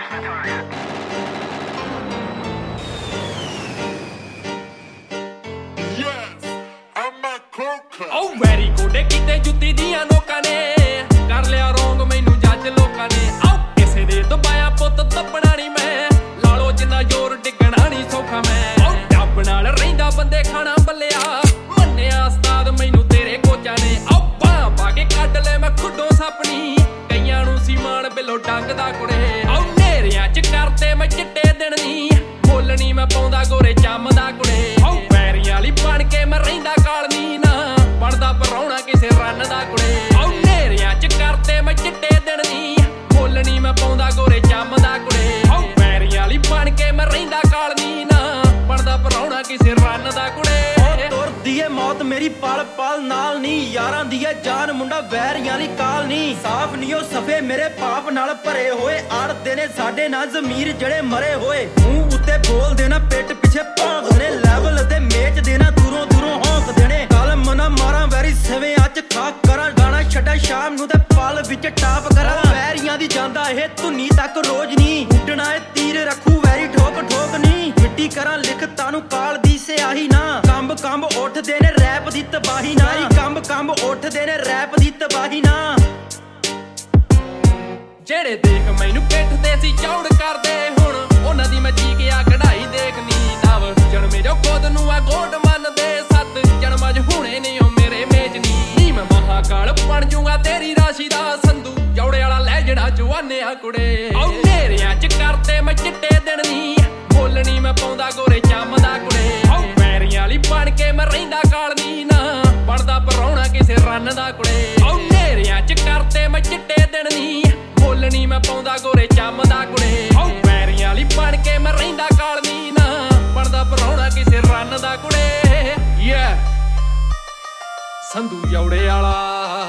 ਉਹ ਵੈਰੀ ਕੋਡੇ ਕਿਤੇ ਜੁੱਤੀ ਦੀਆਂ ਨੋਕਾਂ ਨੇ ਕਰ ਲਿਆ ਰੋਂਗ ਮੈਨੂੰ ਜੱਜ ਲੋਕਾਂ ਨੇ। ਆਓ ਕਿਸੇ ਦੇ ਦਬਾਇਆ ਪੁੱਤ ਦੱਬਣਾ ਨੀ ਮੈਂ, ਲਾਲੋ ਜਿੰਨਾ ਜ਼ੋਰ ਡਿੱਗਣਾ ਨੀ ਸੌਖਾ ਮੈਂ। ਆਓ ਡੱਬ ਨਾਲ ਰਹਿੰਦਾ ਬੰਦੇ ਖਾਣਾ ਬੱਲਿਆ, ਮੰਨਿਆ ਉਸਤਾਦ ਮੈਨੂੰ ਤੇਰੇ ਕੋਚਾਂ ਨੇ। ਆਓ ਬਾਂਹ ਪਾ ਕੇ ਕੱਢ ਲੈ ਮੈਂ ਖੁੱਡੋ ਸਪਣੀ, ਕਈਆਂ ਨੂੰ ਸੀ ਮਾਣ ਬਿੱਲੋ ਡੰਗਦਾ ਕੁੜੇ। ਆਓ ਨੇਰਿਆਂ ਚ ਕਰਦੇ ਮੈਂ ਚਿੱਟੇ ਦਿਨ ਨੀ, ਮੁੱਲ ਨੀ ਮੈਂ ਪਾਉਂਦਾ ਗੋਰੇ ਚੰਮਦਾ ਕੁੜੇ। ਆਓ ਵੈਰੀਆਂ ਵਾਲੀ ਬਣ ਕੇ ਮੈਂ ਰਹਿੰਦਾ ਕਾਲਨੀ ਨਾ, ਬਣਦਾ ਪਰਾਉਣਾ ਕਿਸੇ ਰੰਨ ਦਾ ਕੁੜੇ। ਆਓ ਨੇਰਿਆਂ ਚ ਕਰਦੇ ਮੈਂ ਚਿੱਟੇ ਦਿਨ ਨੀ, ਮੁੱਲ ਨੀ ਮੈਂ ਪਾਉਂਦਾ ਗੋਰੇ ਚੰਮਦਾ ਕੁੜੇ। ਆਓ ਵੈਰੀਆਂ ਵਾਲੀ ਬਣ ਕੇ ਮੈਂ ਰਹਿੰਦਾ ਕਾਲਨੀ ਨਾ, ਬਣਦਾ ਪਰਾਉਣਾ ਕਿਸੇ ਰੰਨ ਦਾ ਕੁੜੇ। ਤੁਰਦੀ ਏ ਮੌਤ ਮੇਰੀ ਪਲ ਪਲ ਨਾਲ ਨੀ, ਯਾਰਾਂ ਦੀ ਏ ਜਾਨ ਮੁੰਡਾ ਵੈਰੀਆਂ ਵਾਲੀ ਕਾਲ ਨੀ। ਸਾਫ਼ ਨੀ ਉਹ ਸਫੇ ਮੇਰੇ ਪਾਪ ਨਾਲ ਭਰੇ ਹੋਏ, ਆੜਦੇ ਨੇ ਸਾਡੇ ਨਾਲ ਜ਼ਮੀਰ ਜਿਹੜੇ ਮਰੇ ਹੋਏ। ਮੂੰਹ ਉੱਤੇ ਬੋਲਦੇ ਨਾ ਪਿੱਠ ਪਿੱਛੇ ਭੌਂਕਦੇ ਨੇ, ਲੈਵਲ ਤੇ ਮੇਚਦੇ ਨਾ ਦੂਰੋਂ ਦੂਰੋਂ ਹੌਂਕਦੇ ਨੇ। ਕਲਮ ਨਾ ਮਾਰਾਂ ਵੈਰੀ ਸਵੇਂ ਅੱਜ ਖਾਕ ਕਰਾਂ, ਗਾਣਾ ਛੱਡਾਂ ਸ਼ਾਮ ਨੂੰ ਤੇ ਪਲ ਵਿੱਚ ਟਾਪ ਕਰਾਂ। ਵੈਰੀਆਂ ਦੀ ਜਾਂਦਾ ਇਹ ਧੁਨੀ ਤੱਕ ਰੋਜ਼ ਨੀ, ਉੱਡਣਾ ਏ ਤੀਰ ਰੱਖੂ ਵੈਰੀ ਠੋਕ ਠੋਕ ਨੀ। ਮਿੱਟੀ ਕਰਾਂ ਲਿਖਤਾਂ ਨੂੰ ਕਾਲ ਦੀ ਸਿਆਹੀ ਨਾ, ਕੰਬ ਕੰਬ ਉੱਠਦੇ ਨੇ ਰੈਪ ਦੀ ਤਬਾਹੀ ਨਾ। ਕੰਬ ਕੰਬ ਉੱਠਦੇ ਨੇ ਰੈਪ ਦੀ ਤਬਾਹੀ ਨਾ। ਜਿਹੜੇ ਦੇਖ ਮੈਨੂੰ ਪਿੱਠ ਤੇ ਸੀ ਚੌੜ ਕਰਦੇ, ਹੁਣ ਉਹਨਾਂ ਦੀ ਮੈਂ ਚੀਕਿਆ ਕਢਾਈ ਦੇਖਨੀ। ਨਵ ਜਨਮੇ ਜੋ ਖੁਦ ਨੂੰ ਆ ਗੋਡ ਮੰਨਦੇ, ਸੱਤ ਜਨਮਾਂ 'ਚ ਹੁਣੇ ਨਹੀਂ ਉਹ ਮੇਰੇ ਮੇਜਨੀ। ਨੀ ਮੈਂ ਮਹਾਕਾਲ ਬਣ ਜੂਗਾ ਤੇਰੀ ਰਾਸ਼ੀ ਦਾ, ਸੰਧੂ ਜੌੜੇ ਵਾਲਾ ਲੈ ਜਿਹੜਾ ਜਵਾਨਿਆ ਕੁੜੇ। ਆਓ ਨੇਰਿਆਂ 'ਚ ਕਰਦੇ ਮੈਂ ਚਿੱਟੇ ਦਿਨ ਨੀ, ਮੁੱਲ ਨੀ ਮੈਂ ਪਾਉਂਦਾ ਗੋਰੇ ਚੰਮਦਾ ਕੁੜੇ। ਆਓ ਵੈਰੀਆਂ ਵਾਲੀ ਬਣ ਕੇ ਮੈਂ ਰਹਿੰਦਾ ਕਾਲਨੀ ਨਾ, ਬਣਦਾ ਪਰਾਉਣਾ ਕਿਸੇ ਰੰਨ ਦਾ ਕੁੜੇ। ਆਓ ਨੇਰਿਆਂ 'ਚ ਕਰਦੇ ਮੈਂ ਚਿੱਟੇ ਦਿਨ ਨੀ, ਮੁੱਲ ਨੀ ਮੈਂ ਪਾਉਂਦਾ ਗੋਰੇ ਚੰਮਦਾ ਕੁੜੇ। ਆਓ ਵੈਰੀਆਂ ਵਾਲੀ ਬਣ ਕੇ ਮੈਂ ਰਹਿੰਦਾ ਕਾਲਨੀ ਨਾ, ਬਣਦਾ ਪਰਾਉਣਾ ਕਿਸੇ ਰੰਨ ਦਾ ਕੁੜੇ। ਸੰਧੂ ਜੌੜੇ ਵਾਲਾ।